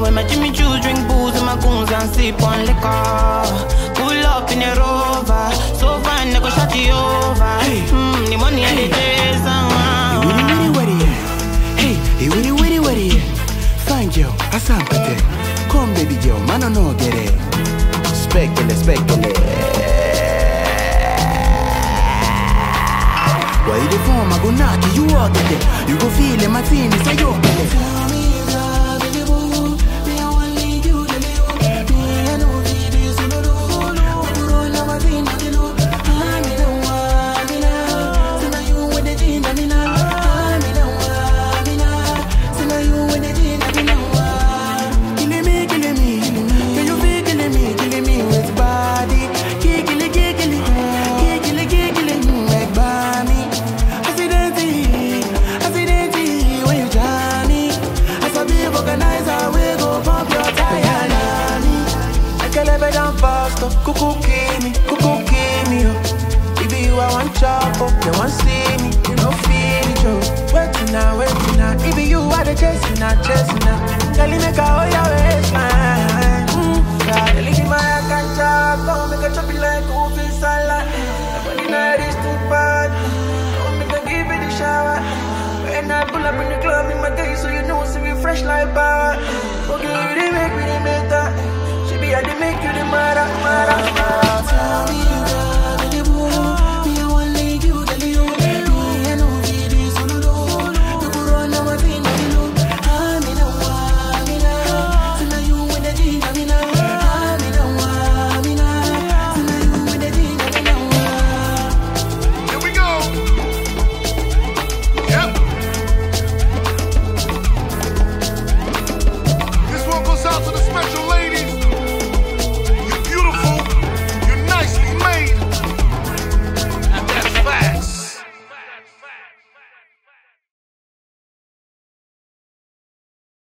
when my Jimmy Choo drink booze and my goons and sip on liquor. Pull up in a Rover, so fine, I go shut you over. Hey. The money and the days, Hey, witty, fine girl, I saw come baby girl, man I know get it. Speculate. Why you the form, I go knock you out there. You go feel it, my team is a yo. Cuckoo give me, oh. If you are one chop up, you want see me, you don't feel it, oh. Waiting now. If you are the chasing now. Girl, you make a oh yeah.